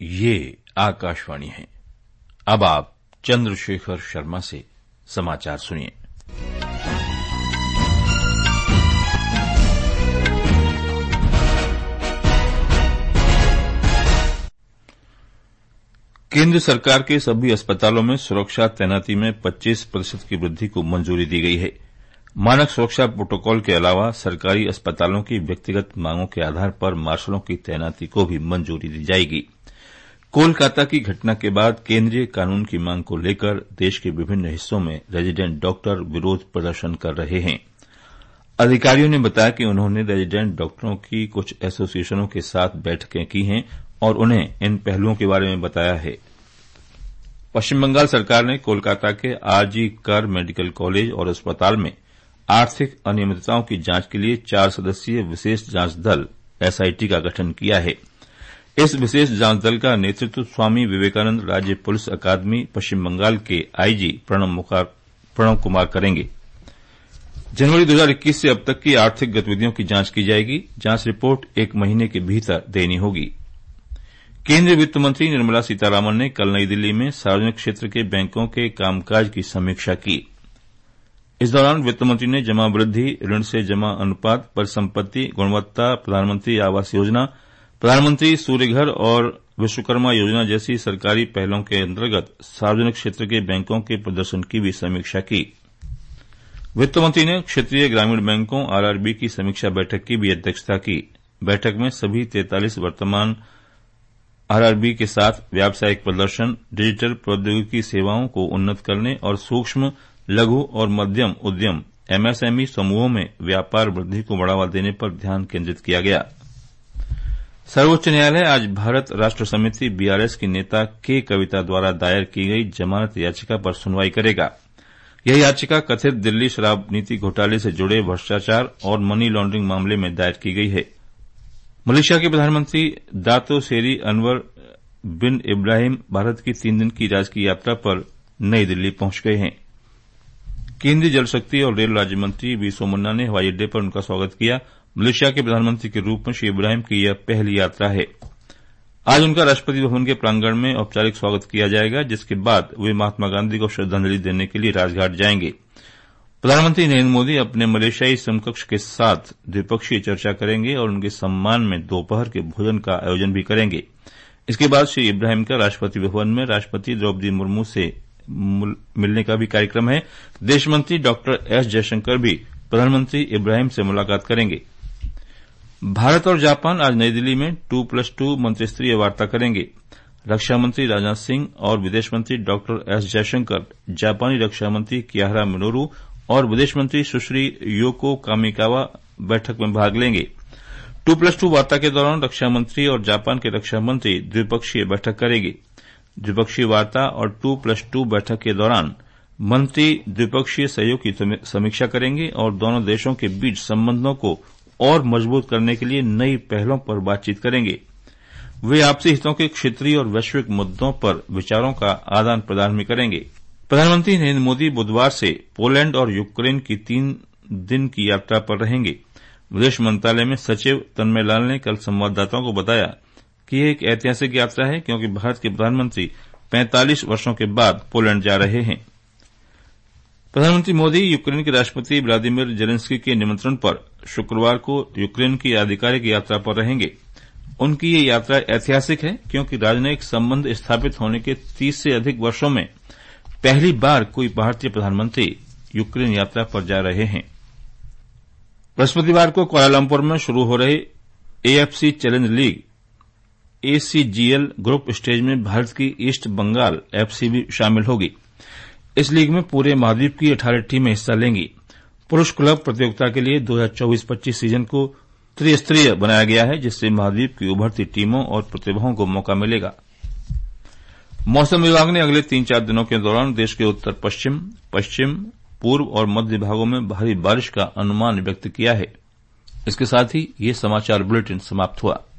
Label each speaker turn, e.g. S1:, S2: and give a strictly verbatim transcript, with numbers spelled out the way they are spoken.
S1: ये आकाशवाणी है। अब आप चंद्रशेखर शर्मा से समाचार सुनिए। केंद्र सरकार के सभी अस्पतालों में सुरक्षा तैनाती में पच्चीस प्रतिशत की वृद्धि को मंजूरी दी गई है। मानक सुरक्षा प्रोटोकॉल के अलावा सरकारी अस्पतालों की व्यक्तिगत मांगों के आधार पर मार्शलों की तैनाती को भी मंजूरी दी जाएगी। कोलकाता की घटना के बाद केंद्रीय कानून की मांग को लेकर देश के विभिन्न हिस्सों में रेजिडेंट डॉक्टर विरोध प्रदर्शन कर रहे हैं। अधिकारियों ने बताया कि उन्होंने रेजिडेंट डॉक्टरों की कुछ एसोसिएशनों के साथ बैठकें की हैं और उन्हें इन पहलुओं के बारे में बताया है। पश्चिम बंगाल सरकार ने कोलकाता के आरजी कर मेडिकल कॉलेज और अस्पताल में आर्थिक अनियमितताओं की जांच के लिए चार सदस्यीय विशेष जांच दल एसआईटी का गठन किया है। इस विशेष जांच दल का नेतृत्व स्वामी विवेकानंद राज्य पुलिस अकादमी पश्चिम बंगाल के आईजी प्रणव कुमार करेंगे। जनवरी दो हज़ार इक्कीस से अब तक की आर्थिक गतिविधियों की जांच की जाएगी। जांच रिपोर्ट एक महीने के भीतर देनी होगी। केंद्रीय वित्त मंत्री निर्मला सीतारामन ने कल नई दिल्ली में सार्वजनिक क्षेत्र के बैंकों के कामकाज की समीक्षा की। इस दौरान वित्त मंत्री ने जमा वृद्धि, ऋण से जमा अनुपात, परिसंपत्ति गुणवत्ता, प्रधानमंत्री आवास योजना, प्रधानमंत्री सूर्यघर और विश्वकर्मा योजना जैसी सरकारी पहलों के अंतर्गत सार्वजनिक क्षेत्र के बैंकों के प्रदर्शन की भी समीक्षा की। वित्त मंत्री ने क्षेत्रीय ग्रामीण बैंकों आरआरबी की समीक्षा बैठक की भी अध्यक्षता की। बैठक में सभी तैंतालीस वर्तमान आरआरबी के साथ व्यावसायिक प्रदर्शन, डिजिटल प्रौद्योगिकी सेवाओं को उन्नत करने और सूक्ष्म, लघु और मध्यम उद्यम एमएसएमई समूहों में व्यापार वृद्धि को बढ़ावा देने पर ध्यान केंद्रित किया गया। सर्वोच्च न्यायालय आज भारत राष्ट्र समिति बीआरएस की नेता के कविता द्वारा दायर की गई जमानत याचिका पर सुनवाई करेगा। यह याचिका कथित दिल्ली शराब नीति घोटाले से जुड़े भ्रष्टाचार और मनी लॉन्ड्रिंग मामले में दायर की गई है। मलेशिया के प्रधानमंत्री दातो सेरी अनवर बिन इब्राहिम भारत की तीन दिन की राजकीय यात्रा पर नई दिल्ली पहुंच गए हैं। केंद्रीय जल शक्ति और रेल राज्य मंत्री वी सोमन्ना ने हवाई अड्डे पर उनका स्वागत किया। मलेशिया के प्रधानमंत्री के रूप में श्री इब्राहिम की यह पहली यात्रा है। आज उनका राष्ट्रपति भवन के प्रांगण में औपचारिक स्वागत किया जाएगा, जिसके बाद वे महात्मा गांधी को श्रद्धांजलि देने के लिए राजघाट जाएंगे। प्रधानमंत्री नरेंद्र मोदी अपने मलेशियाई समकक्ष के साथ द्विपक्षीय चर्चा करेंगे और उनके सम्मान में दोपहर के भोजन का आयोजन भी करेंगे। इसके बाद श्री इब्राहिम का राष्ट्रपति भवन में राष्ट्रपति द्रौपदी मुर्मू से मिलने का भी कार्यक्रम है। विदेश मंत्री डॉक्टर एस जयशंकर भी प्रधानमंत्री इब्राहिम से मुलाकात करेंगे। भारत और जापान आज नई दिल्ली में टू प्लस टू मंत्रिस्तरीय वार्ता करेंगे। रक्षा मंत्री राजनाथ सिंह और विदेश मंत्री डॉक्टर एस जयशंकर जापानी रक्षा मंत्री कियाहारा मिनोरू और विदेश मंत्री सुश्री योको कामिकावा बैठक में भाग लेंगे। टू प्लस टू वार्ता के दौरान रक्षा मंत्री और जापान के रक्षा मंत्री द्विपक्षीय बैठक करेंगे। द्विपक्षीय वार्ता और टू प्लस टू बैठक के दौरान मंत्री द्विपक्षीय सहयोग की समीक्षा करेंगे और दोनों देशों के बीच संबंधों को और मजबूत करने के लिए नई पहलों पर बातचीत करेंगे। वे आपसी हितों के क्षेत्रीय और वैश्विक मुद्दों पर विचारों का आदान प्रदान भी करेंगे। प्रधानमंत्री नरेंद्र मोदी बुधवार से पोलैंड और यूक्रेन की तीन दिन की यात्रा पर रहेंगे। विदेश मंत्रालय में सचिव तन्मय लाल ने कल संवाददाताओं को बताया कि यह एक ऐतिहासिक यात्रा है, क्योंकि भारत के प्रधानमंत्री पैंतालीस वर्षों के बाद पोलैंड जा रहे हैं। प्रधानमंत्री मोदी यूक्रेन के राष्ट्रपति व्लादिमीर जेलेंस्की के निमंत्रण पर शुक्रवार को यूक्रेन की आधिकारिक यात्रा पर रहेंगे। उनकी ये यात्रा ऐतिहासिक है, क्योंकि राजनयिक संबंध स्थापित होने के तीस से अधिक वर्षों में पहली बार कोई भारतीय प्रधानमंत्री यूक्रेन यात्रा पर जा रहे हैं। बृहस्पतिवार को कुआलालंपुर में शुरू हो रहे AFC challenge league ACGL group stage में भारत की ईस्ट बंगाल एफसी भी शामिल होगी। इस लीग में पूरे महाद्वीप की अठारह टीमें हिस्सा लेंगी। पुरुष क्लब प्रतियोगिता के लिए दो हज़ार चौबीस पच्चीस सीजन को त्रिस्तरीय बनाया गया है, जिससे महाद्वीप की उभरती टीमों और प्रतिभाओं को मौका मिलेगा। मौसम विभाग ने अगले तीन चार दिनों के दौरान देश के उत्तर पश्चिम, पश्चिम, पूर्व और मध्य भागों में भारी बारिश का अनुमान व्यक्त किया है। इसके साथ ही ये समाचार बुलेटिन समाप्त हुआ।